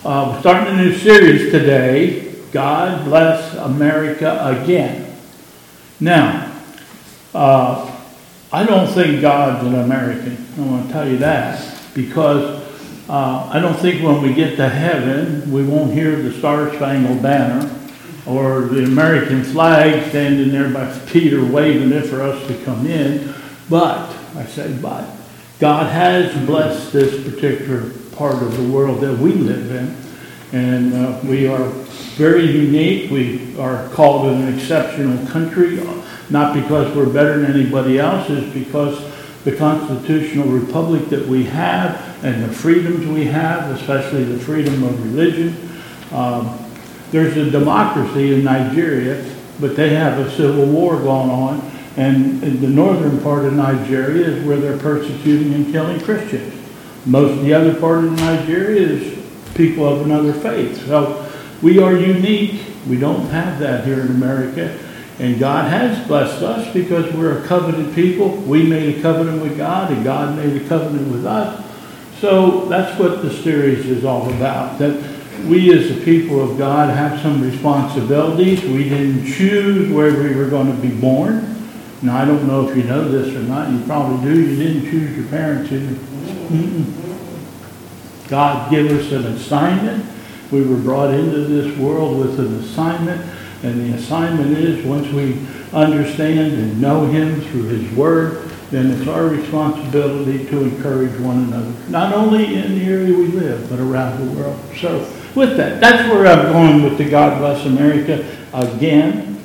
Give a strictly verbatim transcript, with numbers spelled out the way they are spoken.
Uh, we're starting a new series today, God Bless America Again. Now, uh, I don't think God's an American. I want to tell you that because uh, I don't think when we get to heaven we won't hear the Star-Spangled Banner or the American flag standing there by Peter waving it for us to come in. But, I say but, God has blessed this particular part of the world that we live in. And uh, we are very unique. We are called an exceptional country, not because we're better than anybody else, it's because the constitutional republic that we have and the freedoms we have, especially the freedom of religion. Um, there's a democracy in Nigeria, but they have a civil war going on. And in the northern part of Nigeria is where they're persecuting and killing Christians. Most of the other part of Nigeria is people of another faith. So we are unique. We don't have that here in America. And God has blessed us because we're a covenant people. We made a covenant with God, and God made a covenant with us. So that's what the series is all about. That we as the people of God have some responsibilities. We didn't choose where we were going to be born. Now, I don't know if you know this or not. You probably do. You didn't choose your parents, did you? Mm-mm. God gave us an assignment. We were brought into this world with an assignment. And the assignment is, once we understand and know Him through His Word, then it's our responsibility to encourage one another. Not only in the area we live, but around the world. So, with that, that's where I'm going with the God Bless America again.